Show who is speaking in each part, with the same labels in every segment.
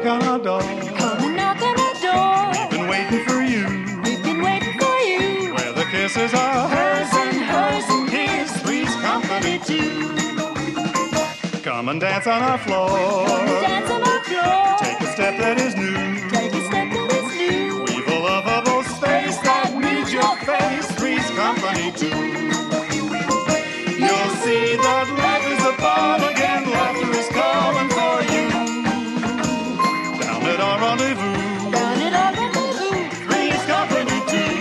Speaker 1: knock on our door.
Speaker 2: Come and knock on our door.
Speaker 1: We've been waiting for you.
Speaker 2: We've been waiting for you.
Speaker 1: Where the kisses are hers and his. Three's company too. Come and dance on our floor.
Speaker 2: Come and dance on our floor.
Speaker 1: Take a step that is new.
Speaker 2: Take a step that is new.
Speaker 1: We've a lovable space that needs your face. Three's company too. You'll see that life is a ball again. Laughter is calling for you. Down at our rendezvous.
Speaker 2: Down at our rendezvous.
Speaker 1: Three's company too.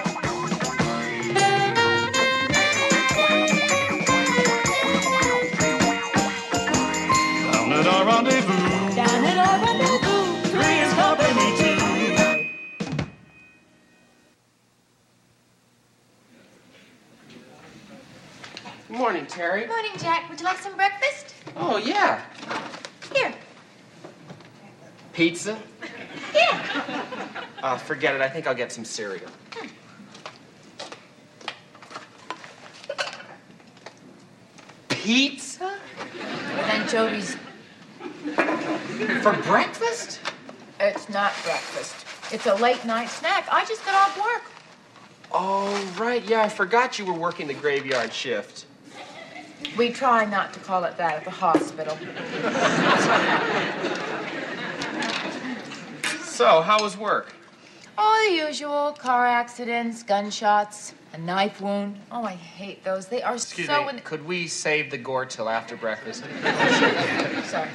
Speaker 1: Down at our rendezvous.
Speaker 2: Down at our rendezvous.
Speaker 1: Three's company too.
Speaker 3: Good morning, Terry.
Speaker 4: Morning, Jack. Would you like some breakfast?
Speaker 3: Oh, yeah.
Speaker 4: Here.
Speaker 3: Pizza?
Speaker 4: Yeah.
Speaker 3: Forget it. I think I'll get some cereal. Pizza?
Speaker 4: With anchovies.
Speaker 3: For breakfast?
Speaker 4: It's not breakfast. It's a late night snack. I just got off work.
Speaker 3: Oh, right. Yeah, I forgot you were working the graveyard shift.
Speaker 4: We try not to call it that at the hospital.
Speaker 3: So, how was work?
Speaker 4: Oh, the usual. Car accidents, gunshots, a knife wound. Oh, I hate those. They are
Speaker 3: Excuse
Speaker 4: so...
Speaker 3: me. Could we save the gore till after breakfast?
Speaker 4: Sorry.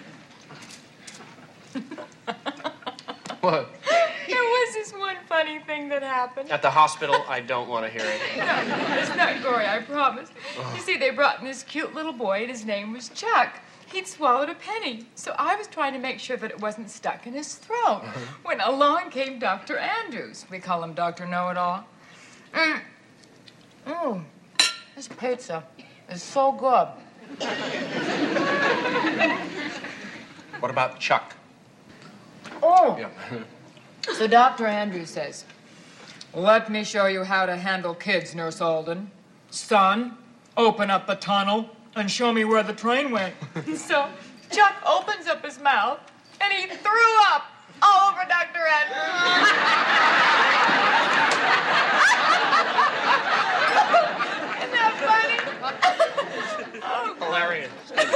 Speaker 3: What?
Speaker 4: There was this one funny thing that happened.
Speaker 3: At the hospital, I don't want to hear it.
Speaker 4: No, it's not gory, I promise. You see, they brought in this cute little boy, and his name was Chuck. He'd swallowed a penny, so I was trying to make sure that it wasn't stuck in his throat. When along came Dr. Andrews. We call him Dr. Know-It-All. This pizza is so good.
Speaker 3: What about Chuck?
Speaker 4: Oh!
Speaker 3: Yeah.
Speaker 4: So Dr. Andrews says, "Let me show you how to handle kids, Nurse Alden. Son, open up the tunnel and show me where the train went." So Chuck opens up his mouth and he threw up all over Dr. Andrews. Isn't that funny? Oh,
Speaker 3: Hilarious.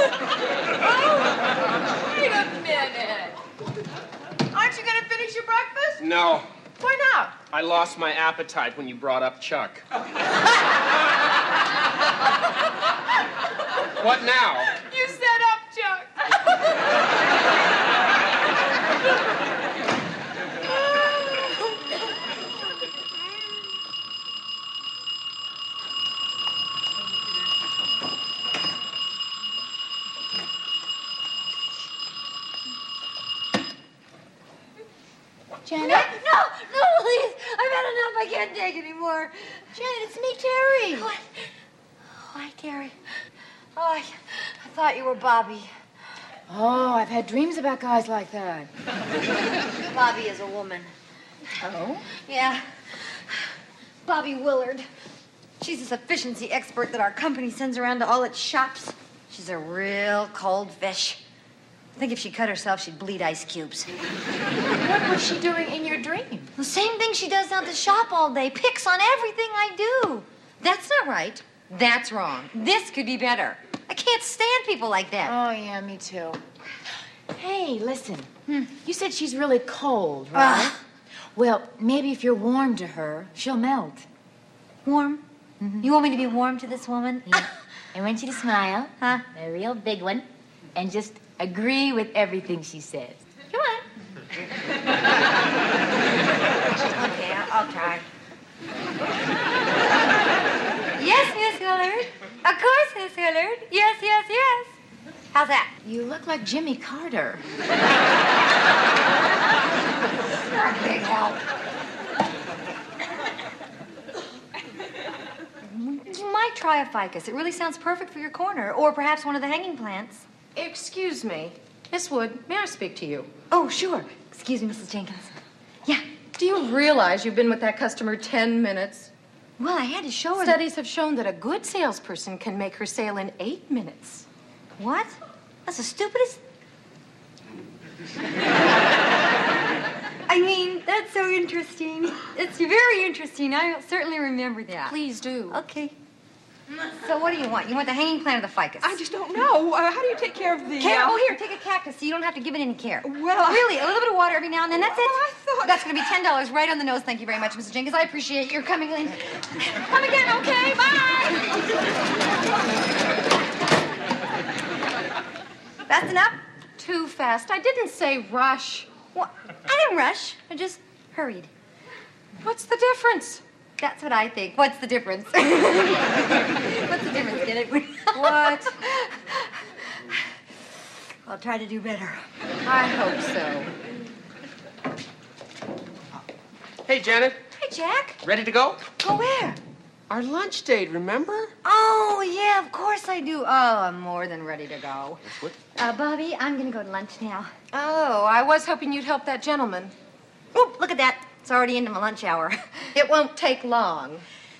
Speaker 4: wait a minute. Aren't you going to finish your breakfast?
Speaker 3: No.
Speaker 4: Why not?
Speaker 3: I lost my appetite when you brought up Chuck. What now?
Speaker 4: You set up, Chuck.
Speaker 2: Janet? No, please. I've had enough. I can't take anymore.
Speaker 4: Janet, it's me, Terry.
Speaker 2: What? Why, Terry? Oh, I thought you were Bobby.
Speaker 4: Oh, I've had dreams about guys like that.
Speaker 2: Bobby is a woman.
Speaker 4: Oh?
Speaker 2: Yeah. Bobby Willard. She's this efficiency expert that our company sends around to all its shops. She's a real cold fish. I think if she cut herself, she'd bleed ice cubes.
Speaker 4: What was she doing in your dream?
Speaker 2: The same thing she does down at the shop all day. Picks on everything I do. That's not right. That's wrong. This could be better. I can't stand people like that.
Speaker 4: Oh, yeah, me too. Hey, listen. You said she's really cold, right? Well, maybe if you're warm to her, she'll melt.
Speaker 2: Warm? You want me to be warm to this woman?
Speaker 4: Yeah. I want you to smile.
Speaker 2: Huh?
Speaker 4: A real big one. And just agree with everything she says. Come on.
Speaker 2: Okay, I'll try. Yes, Miss Willard. Of course, Miss Willard. Yes, yes, yes. How's that?
Speaker 4: You look like Jimmy Carter.
Speaker 2: Big help. You might try a ficus. It really sounds perfect for your corner. Or perhaps one of the hanging plants.
Speaker 5: Excuse me. Miss Wood, may I speak to you?
Speaker 2: Oh, sure. Excuse me, Mrs. Jenkins. Yeah.
Speaker 5: Do you realize you've been with that customer 10 minutes?
Speaker 2: Well, I had to show her.
Speaker 5: Studies have shown that a good salesperson can make her sale in 8 minutes.
Speaker 2: What? That's the stupidest. I mean, that's so interesting. It's very interesting. I'll certainly remember that.
Speaker 5: Please do.
Speaker 2: Okay. So what do you want? You want the hanging plant or the ficus?
Speaker 6: I just don't know. How do you take care of the...
Speaker 2: Oh, here, take a cactus so you don't have to give it any care.
Speaker 6: Well,
Speaker 2: Really, a little bit of water every now and then, that's it.
Speaker 6: I thought...
Speaker 2: That's going to be $10 right on the nose. Thank you very much, Mrs. Jenkins. I appreciate your coming in. Come again, okay? Bye! Fast enough?
Speaker 5: Too fast. I didn't say rush.
Speaker 2: Well, I didn't rush. I just hurried.
Speaker 5: What's the difference?
Speaker 2: That's what I think. What's the difference? What's the difference? Get it?
Speaker 5: What?
Speaker 2: I'll try to do better.
Speaker 5: I hope so.
Speaker 3: Hey, Janet.
Speaker 2: Hey, Jack.
Speaker 3: Ready to go?
Speaker 2: Go where?
Speaker 3: Our lunch date, remember?
Speaker 2: Oh, yeah, of course I do. Oh, I'm more than ready to go.
Speaker 3: What?
Speaker 2: Bobby, I'm going to go to lunch now.
Speaker 5: Oh, I was hoping you'd help that gentleman.
Speaker 2: Oh, look at that. It's already into my lunch hour.
Speaker 5: It won't take long.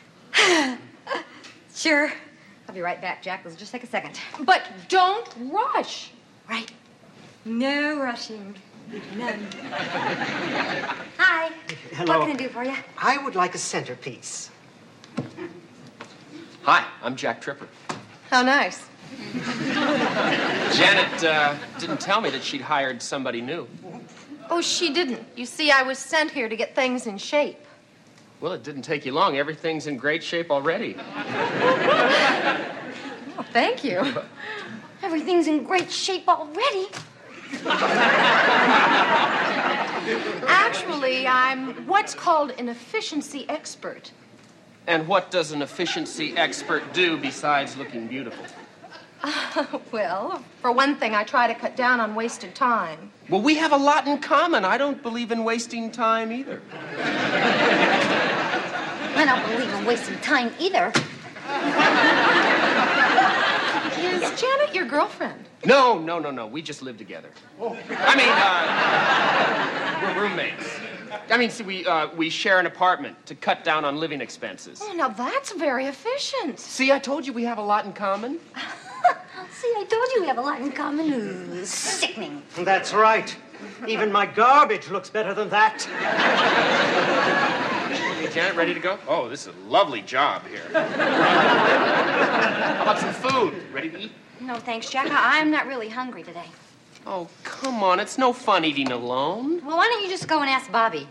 Speaker 2: Sure. I'll be right back, Jack. Let's just take a second.
Speaker 5: But don't rush.
Speaker 2: Right. No rushing. None. Hi.
Speaker 7: Hello.
Speaker 2: What can I do for you?
Speaker 7: I would like a centerpiece.
Speaker 3: Hi, I'm Jack Tripper.
Speaker 5: How nice.
Speaker 3: Janet didn't tell me that she'd hired somebody new.
Speaker 5: Oh, she didn't. You see, I was sent here to get things in shape.
Speaker 3: Well, it didn't take you long. Everything's in great shape already.
Speaker 5: Oh, thank you.
Speaker 2: Everything's in great shape already.
Speaker 5: Actually, I'm what's called an efficiency expert.
Speaker 3: And what does an efficiency expert do besides looking beautiful?
Speaker 5: Well, for one thing, I try to cut down on wasted time.
Speaker 3: Well, we have a lot in common. I don't believe in wasting time either.
Speaker 2: I don't believe in wasting time either.
Speaker 5: Is Janet your girlfriend?
Speaker 3: No. We just live together. I mean, we're roommates. I mean, see, we share an apartment to cut down on living expenses.
Speaker 5: Oh, now that's very efficient.
Speaker 3: See, I told you we have a lot in common.
Speaker 2: See, I told you we have a lot in common. Ooh, sickening.
Speaker 7: That's right. Even my garbage looks better than that.
Speaker 3: Hey, Janet, ready to go? Oh, this is a lovely job here. How about some food? Ready to eat?
Speaker 2: No, thanks, Jack. I'm not really hungry today.
Speaker 3: Oh, come on. It's no fun eating alone.
Speaker 2: Well, why don't you just go and ask Bobby?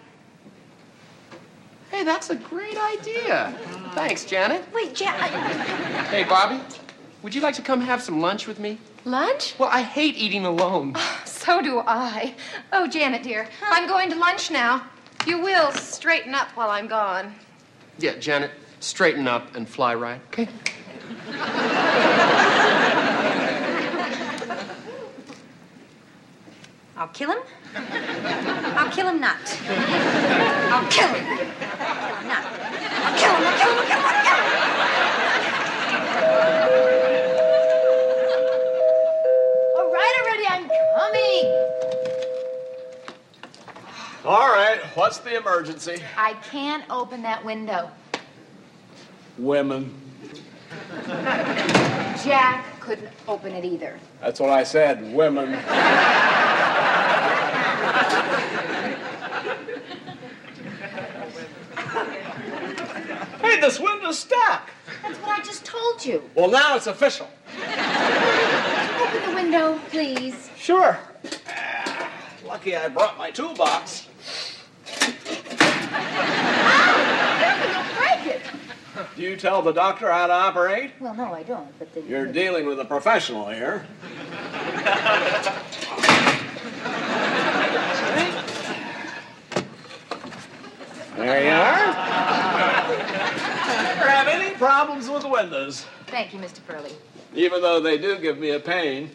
Speaker 3: Hey, that's a great idea. Thanks, Janet.
Speaker 2: Wait, Jack.
Speaker 3: Hey, Bobby, would you like to come have some lunch with me?
Speaker 5: Lunch?
Speaker 3: Well, I hate eating alone.
Speaker 5: So do I. Oh, Janet, dear, I'm going to lunch now. You will straighten up while I'm gone.
Speaker 3: Yeah, Janet, straighten up and fly right, okay?
Speaker 2: I'll kill him. I'll kill him not. I'll kill him. I'll kill him not. I'll kill him. I'll kill him. I'll kill him. I'll kill him. All right, already. I'm coming.
Speaker 8: All right, what's the emergency?
Speaker 2: I can't open that window.
Speaker 8: Women.
Speaker 2: Jack couldn't open it either.
Speaker 8: That's what I said, women. Hey, this window's stuck.
Speaker 2: That's what I just told you.
Speaker 8: Well, now it's official.
Speaker 2: Open the window, please.
Speaker 8: Sure. Lucky I brought my toolbox.
Speaker 2: Don't break it.
Speaker 8: Do you tell the doctor how to operate?
Speaker 2: Well, no, I don't. But
Speaker 8: You're dealing with a professional here. There you are. Never have any problems with windows,
Speaker 2: Thank you, Mr. Furley.
Speaker 8: even though they do give me a pain.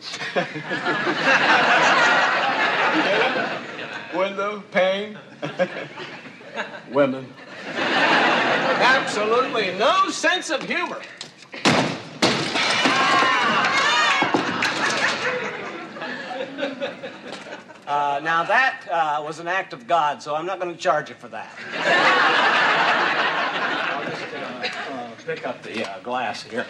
Speaker 8: Window, pain, women. Absolutely no sense of humor.
Speaker 7: Now that was an act of God, so I'm not going to charge you for that. I'll just pick up the glass here.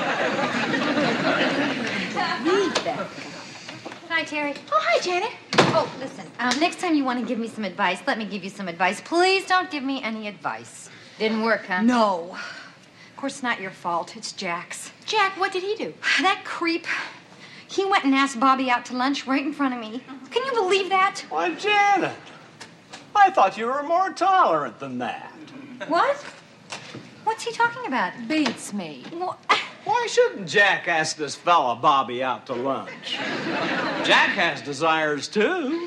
Speaker 2: Hi, Terry.
Speaker 5: Oh, hi, Janet.
Speaker 2: Oh, listen, next time you want to give me some advice, let me give you some advice. Please don't give me any advice.
Speaker 5: Didn't work, huh?
Speaker 2: No. Of course, it's not your fault. It's Jack's.
Speaker 5: Jack, what did he do?
Speaker 2: That creep. He went and asked Bobby out to lunch right in front of me. Can you believe that?
Speaker 7: Why, Janet, I thought you were more tolerant than that.
Speaker 2: What? What's he talking about?
Speaker 5: Beats me.
Speaker 2: Well,
Speaker 7: Why shouldn't Jack ask this fella Bobby out to lunch? Jack has desires, too.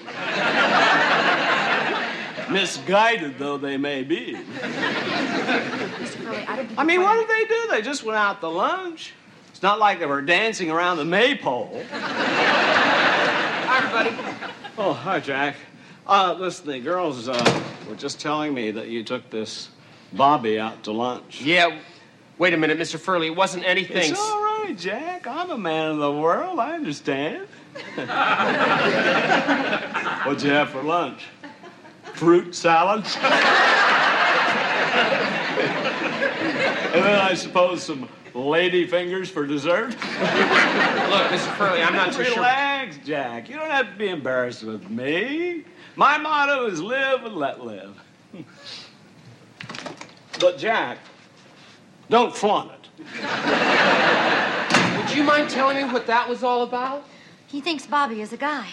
Speaker 7: Misguided though they may be.
Speaker 5: Mr. Curley, I don't think
Speaker 7: I mean, what did they do? They just went out to lunch. It's not like they were dancing around the maypole.
Speaker 3: Hi, everybody.
Speaker 7: Oh, hi, Jack. Listen, the girls were just telling me that you took this Bobby out to lunch.
Speaker 3: Yeah, wait a minute, Mr. Furley. It wasn't anything.
Speaker 7: It's all right, Jack. I'm a man of the world. I understand. What'd you have for lunch? Fruit salads? And then I suppose some lady fingers for dessert?
Speaker 3: Look, Mr. Furley, I'm not too sure.
Speaker 7: Relax, Jack. You don't have to be embarrassed with me. My motto is live and let live. But, Jack, don't flaunt it.
Speaker 3: Would you mind telling me what that was all about?
Speaker 2: he thinks Bobby is a guy.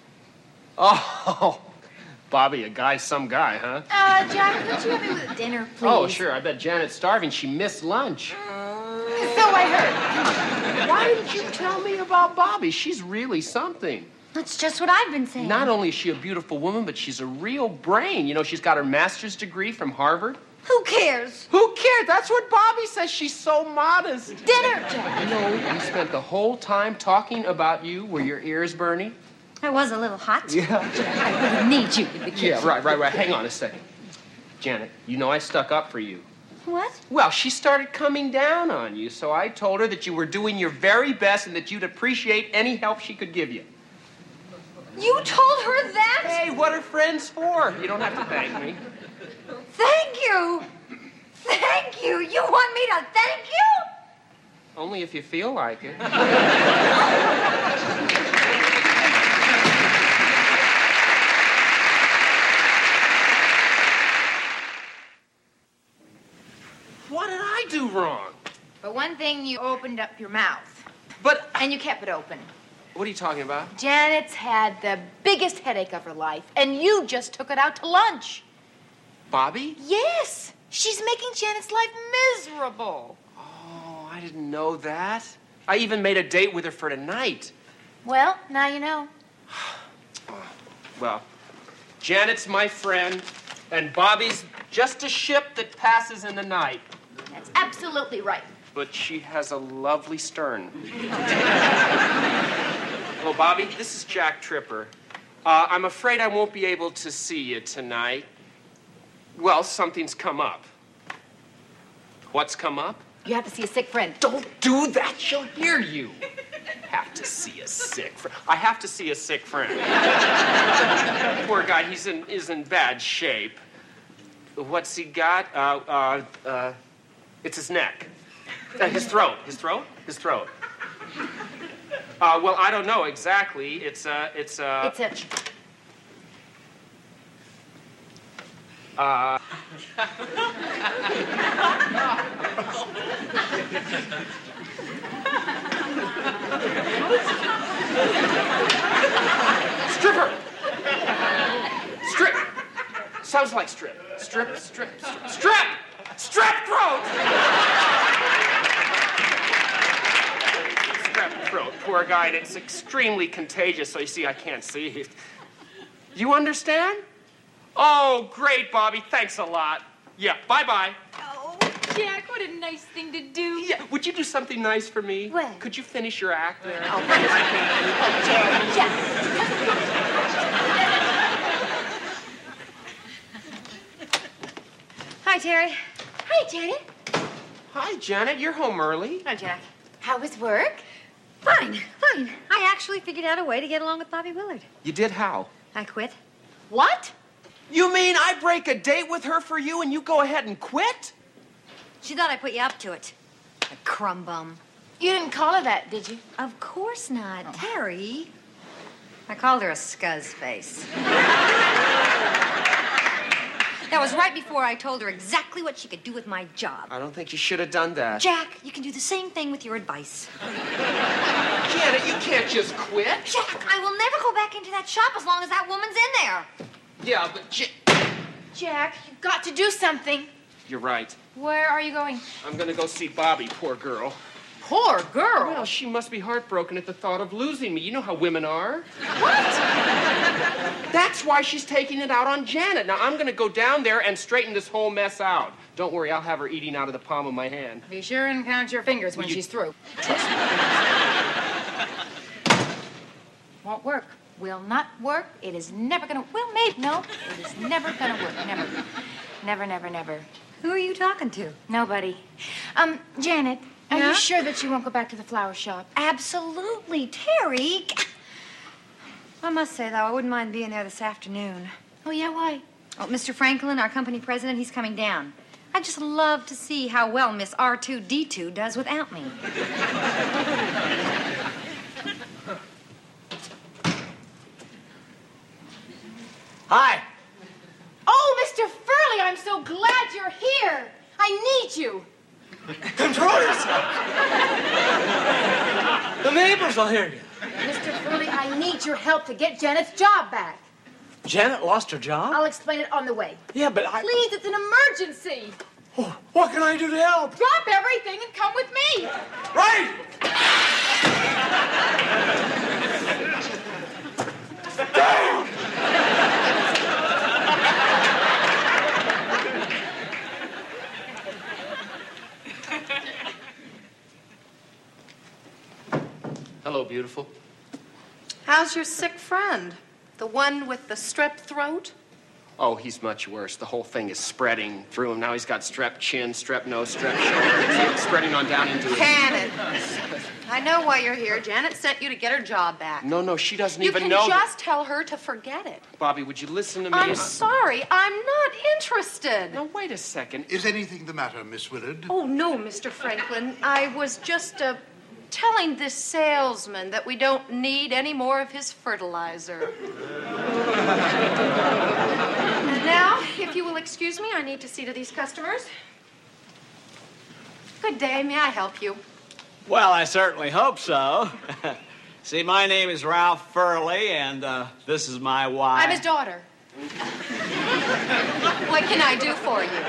Speaker 3: Oh, Bobby, a guy, some guy, huh?
Speaker 5: Jack, could you help me with dinner, please?
Speaker 3: Oh, sure. I bet Janet's starving. She missed lunch.
Speaker 5: So I heard.
Speaker 3: Why didn't you tell me about Bobby? She's really something.
Speaker 2: That's just what I've been saying.
Speaker 3: Not only is she a beautiful woman, but she's a real brain. You know, she's got her master's degree from Harvard.
Speaker 2: Who cares?
Speaker 3: Who cares? That's what Bobby says. She's so modest.
Speaker 2: Dinner, Jack.
Speaker 3: You know, we spent the whole time talking about you. Were your ears burning?
Speaker 2: I was a little hot.
Speaker 3: Yeah.
Speaker 2: I really need you in the kitchen.
Speaker 3: Yeah, right. Hang on a second. Janet, you know I stuck up for you.
Speaker 2: What?
Speaker 3: Well, she started coming down on you, so I told her that you were doing your very best and that you'd appreciate any help she could give you.
Speaker 2: You told her that?
Speaker 3: Hey, what are friends for? You don't have to thank me.
Speaker 2: Thank you. Thank you. You want me to thank you?
Speaker 3: Only if you feel like it. What did I do wrong?
Speaker 5: For one thing, you opened up your mouth.
Speaker 3: But,
Speaker 5: And you kept it open.
Speaker 3: what are you talking about?
Speaker 5: Janet's had the biggest headache of her life, and you just took it out to lunch.
Speaker 3: Bobby?
Speaker 5: Yes. She's making Janet's life miserable.
Speaker 3: Oh, I didn't know that. I even made a date with her for tonight.
Speaker 5: Well, now you know.
Speaker 3: Well, Janet's my friend, and Bobby's just a ship that passes in the night.
Speaker 5: That's absolutely right.
Speaker 3: But she has a lovely stern. Hello, Bobby. This is Jack Tripper. I'm afraid I won't be able to see you tonight. Well, something's come up. What's come up?
Speaker 5: You have to see a sick friend.
Speaker 3: Don't do that. She'll hear you. Have to see a sick friend. I have to see a sick friend. Poor guy. He's in bad shape. What's he got? It's his neck. His throat. His throat? His throat. Well, I don't know exactly. It's a... Stripper! Strip! Sounds like strip. Strip! Strep throat! Strep throat. Poor guy, and it's extremely contagious, so you see, I can't see it. You understand? Oh, great, Bobby. Thanks a lot. Yeah, bye-bye.
Speaker 5: Oh, Jack, what a nice thing to do.
Speaker 3: Yeah, would you do something nice for me?
Speaker 2: What?
Speaker 3: Could you finish your act there?
Speaker 5: Oh, Jack.
Speaker 2: Hi, Terry.
Speaker 5: Hi, Janet.
Speaker 3: Hi, Janet. You're home early.
Speaker 2: Hi, Jack.
Speaker 5: How was work?
Speaker 2: Fine. I actually figured out a way to get along with Bobby Willard.
Speaker 3: You did how?
Speaker 2: I quit.
Speaker 5: What?
Speaker 3: You mean I break a date with her for you and you go ahead and quit?
Speaker 2: She thought I put you up to it. A crumb bum.
Speaker 5: You didn't call her that, did you?
Speaker 2: Of course not. Terry. I called her a scuzz face. That was right before I told her exactly what she could do with my job.
Speaker 3: I don't think you should have done that.
Speaker 2: Jack, you can do the same thing with your advice.
Speaker 3: Janet, you can't just quit.
Speaker 2: Jack, I will never go back into that shop as long as that woman's in there.
Speaker 3: Yeah, but
Speaker 5: Jack, you've got to do something.
Speaker 3: You're right.
Speaker 5: Where are you going?
Speaker 3: I'm gonna go see Bobby, poor girl.
Speaker 5: Poor girl.
Speaker 3: Well, she must be heartbroken at the thought of losing me. You know how women are.
Speaker 5: What?
Speaker 3: That's why she's taking it out on Janet. Now, I'm gonna go down there and straighten this whole mess out. Don't worry, I'll have her eating out of the palm of my hand.
Speaker 4: Be sure and count your fingers when she's through.
Speaker 5: Won't work. Will not work. It is never gonna. Well, maybe. No, it is never gonna work. Never. Never, never, never.
Speaker 2: Who are you talking to?
Speaker 5: Nobody. Janet, are you sure that you won't go back to the flower shop?
Speaker 2: Absolutely, Terry. I must say, though, I wouldn't mind being there this afternoon.
Speaker 5: Oh, yeah, why?
Speaker 2: Oh, Mr. Franklin, our company president, he's coming down. I'd just love to see how well Miss R2-D2 does without me.
Speaker 9: Hi.
Speaker 5: Oh, Mr. Furley, I'm so glad you're here. I need you.
Speaker 9: Control yourself. The neighbors will hear you.
Speaker 5: Mr. Furley, I need your help to get Janet's job back.
Speaker 9: Janet lost her job?
Speaker 5: I'll explain it on the way.
Speaker 9: Yeah, but
Speaker 5: Please, it's an emergency.
Speaker 9: Oh, what can I do to help?
Speaker 5: Drop everything and come with me.
Speaker 9: Right! Down!
Speaker 3: Hello, beautiful.
Speaker 10: How's your sick friend? The one with the strep throat?
Speaker 3: Oh, he's much worse. The whole thing is spreading through him. Now he's got strep chin, strep nose, strep shoulder. It's spreading on down into his...
Speaker 10: Janet, I know why you're here. Janet sent you to get her job back.
Speaker 3: No, she doesn't
Speaker 10: You
Speaker 3: even
Speaker 10: can
Speaker 3: know.
Speaker 10: just tell her to forget it.
Speaker 3: Bobby, would you listen to me?
Speaker 10: I'm sorry. I'm not interested.
Speaker 3: Now, wait a second.
Speaker 11: Is anything the matter, Miss Willard?
Speaker 10: Oh, no, Mr. Franklin. I was just, telling this salesman that we don't need any more of his fertilizer. Now, if you will excuse me, I need to see to these customers. Good day. May I help you?
Speaker 7: Well, I certainly hope so. See, my name is Ralph Furley, and this is my wife.
Speaker 5: I'm his daughter.
Speaker 10: What can I do for you?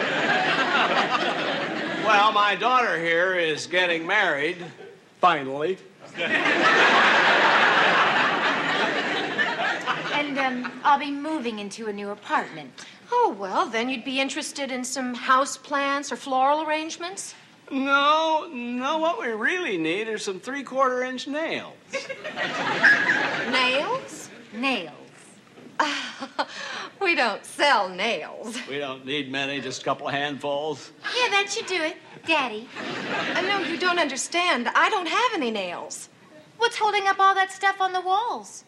Speaker 7: Well, my daughter here is getting married, finally.
Speaker 5: And I'll be moving into a new apartment.
Speaker 10: Oh, well, then you'd be interested in some house plants or floral arrangements?
Speaker 7: No, what we really need are some 3/4-inch nails.
Speaker 10: Nails?
Speaker 2: Nails.
Speaker 10: We don't sell nails.
Speaker 7: We don't need many, just a couple of handfuls.
Speaker 5: Yeah, that should do it, Daddy.
Speaker 10: No, you don't understand. I don't have any nails.
Speaker 5: What's holding up all that stuff on the walls?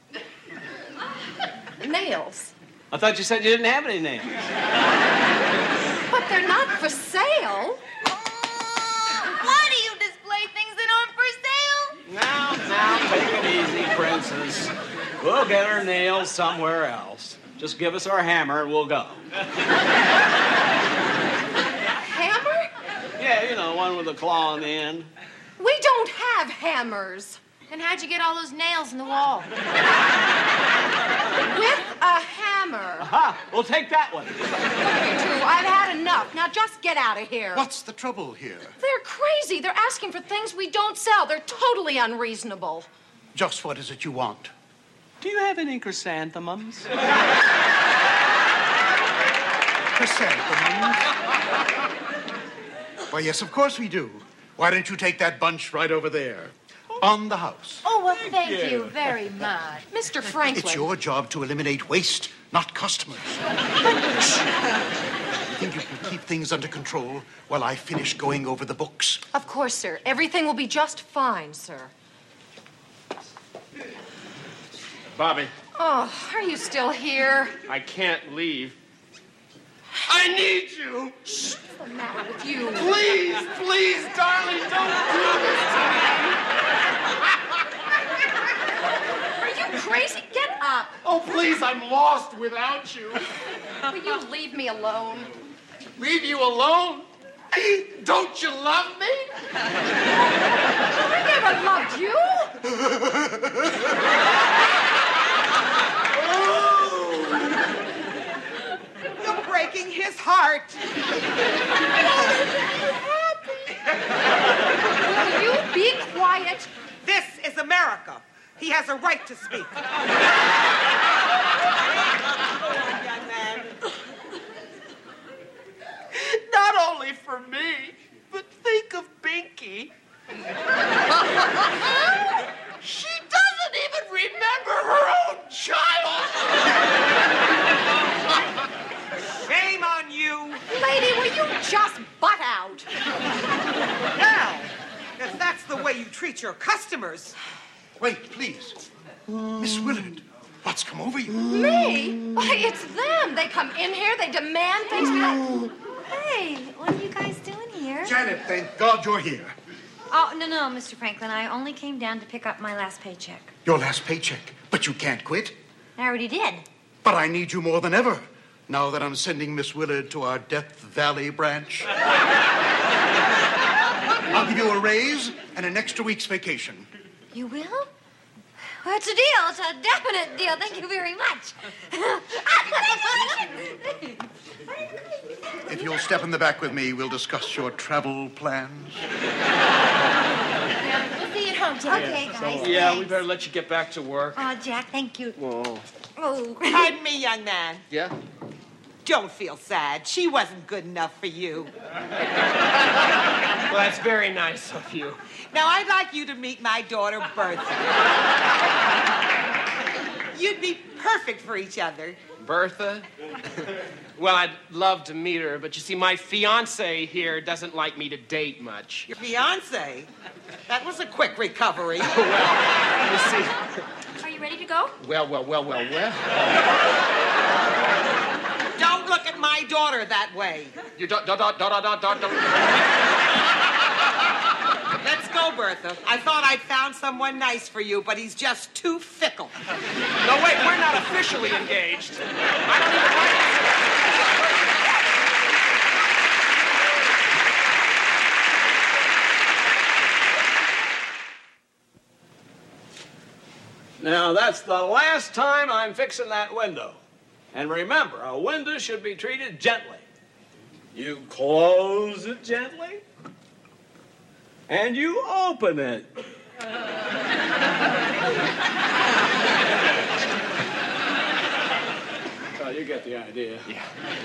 Speaker 10: Nails.
Speaker 7: I thought you said you didn't have any nails.
Speaker 10: But they're not for sale.
Speaker 2: Why do you display things that aren't for sale?
Speaker 7: Now, take it easy, princess. We'll get our nails somewhere else. Just give us our hammer and we'll go.
Speaker 10: Hammer?
Speaker 7: Yeah, you know, one with a claw on the end.
Speaker 10: We don't have hammers.
Speaker 5: And how'd you get all those nails in the wall?
Speaker 10: With a hammer.
Speaker 7: Aha, we'll take that one.
Speaker 10: You two, I've had enough. Now just get out of here.
Speaker 11: What's the trouble here?
Speaker 10: They're crazy. They're asking for things we don't sell. They're totally unreasonable.
Speaker 11: Just what is it you want?
Speaker 7: Do you have any chrysanthemums?
Speaker 11: Chrysanthemums? Why, yes, of course we do. Why don't you take that bunch right over there? On the house.
Speaker 5: Oh, well, thank you very much.
Speaker 10: Mr. Franklin.
Speaker 11: It's your job to eliminate waste, not customers. I think you can keep things under control while I finish going over the books.
Speaker 10: Of course, sir. Everything will be just fine, sir.
Speaker 3: Bobby,
Speaker 10: Oh, are you still here?
Speaker 3: I can't leave. I need you.
Speaker 10: What's the matter with you?
Speaker 3: Please, darling, don't do this to me.
Speaker 10: Are you crazy? Get
Speaker 11: Oh, please, I'm lost without you.
Speaker 10: Will you leave me alone?
Speaker 11: Leave you alone? Don't you love me?
Speaker 10: I never loved you.
Speaker 6: You're breaking his heart.
Speaker 10: Will you be quiet?
Speaker 6: This is America. He has a right to speak. Young man.
Speaker 3: Not only for me, but think of Binky. She doesn't even remember her own child.
Speaker 6: Shame on you.
Speaker 10: Lady, will you just butt out?
Speaker 6: Now, if that's the way you treat your customers.
Speaker 11: Wait, please. Miss Willard, what's come over you?
Speaker 10: Me? Why, it's them. They come in here, they demand things.
Speaker 2: Hey, what are you guys doing here?
Speaker 11: Janet, thank God you're here.
Speaker 2: Oh, no, Mr. Franklin. I only came down to pick up my last paycheck.
Speaker 11: Your last paycheck, but you can't quit.
Speaker 2: I already did.
Speaker 11: But I need you more than ever, now that I'm sending Miss Willard to our Death Valley branch. I'll give you a raise and an extra week's vacation.
Speaker 2: You will? Well, it's a deal. It's a definite deal. Thank you very much.
Speaker 11: If you'll step in the back with me, we'll discuss your travel plans.
Speaker 2: We'll see you at home, Jack. Okay, guys.
Speaker 3: Yeah, we better let you get back to work.
Speaker 2: Oh, Jack, thank you.
Speaker 3: Whoa.
Speaker 2: Oh.
Speaker 6: Pardon me, young man.
Speaker 3: Yeah?
Speaker 6: Don't feel sad. She wasn't good enough for you.
Speaker 3: Well, that's very nice of you.
Speaker 6: Now, I'd like you to meet my daughter, Bertha. You'd be perfect for each other.
Speaker 3: Bertha? Well, I'd love to meet her, but you see, my fiance here doesn't like me to date much.
Speaker 6: Your fiance? That was a quick recovery.
Speaker 3: Well, you see...
Speaker 2: Are you ready to go?
Speaker 3: Well.
Speaker 6: Don't look at my daughter that way.
Speaker 3: You don't.
Speaker 6: Let's go, Bertha. I thought I'd found someone nice for you, but he's just too fickle.
Speaker 3: No, wait, we're not officially engaged. I don't even like it.
Speaker 7: Now, that's the last time I'm fixing that window. And remember, a window should be treated gently. You close it gently, and you open it. Oh, you get the idea.
Speaker 3: Yeah.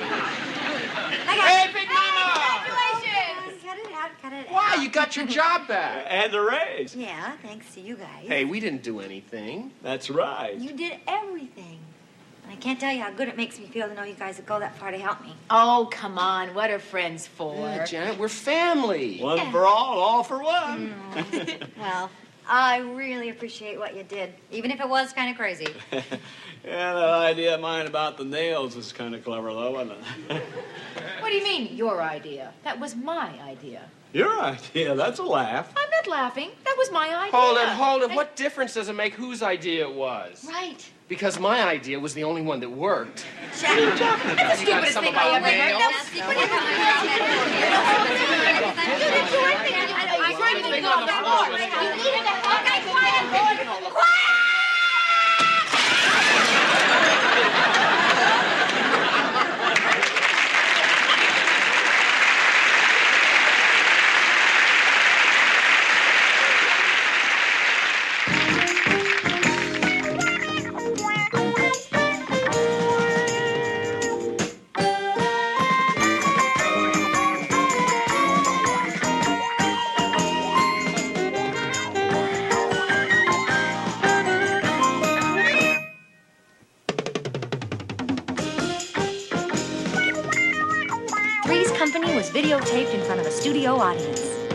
Speaker 6: Hey, Big Mama!
Speaker 2: Congratulations! Cut it out.
Speaker 3: Wow, you got your job back.
Speaker 7: And the raise.
Speaker 2: Yeah, thanks to you guys.
Speaker 3: Hey, we didn't do anything.
Speaker 7: That's right.
Speaker 2: You did everything. And I can't tell you how good it makes me feel to know you guys would go that far to help me.
Speaker 12: Oh, come on. What are friends for?
Speaker 3: Yeah, Janet, we're family.
Speaker 7: One for all for one.
Speaker 2: Well, I really appreciate what you did, even if it was kind of crazy.
Speaker 7: Yeah, that idea of mine about the nails is kind of clever, though, isn't it?
Speaker 12: What do you mean, your idea? That was my idea.
Speaker 7: Your idea, that's a laugh.
Speaker 12: I'm not laughing. That was my idea.
Speaker 3: Hold it. What difference does it make whose idea it was?
Speaker 12: Right.
Speaker 3: Because my idea was the only one that worked.
Speaker 2: Jack,
Speaker 12: That's the stupidest thing I ever heard.
Speaker 3: nails?
Speaker 12: You didn't do anything. I tried to go on the floor. You needed to quiet.
Speaker 2: Three's Company was videotaped in front of a studio audience.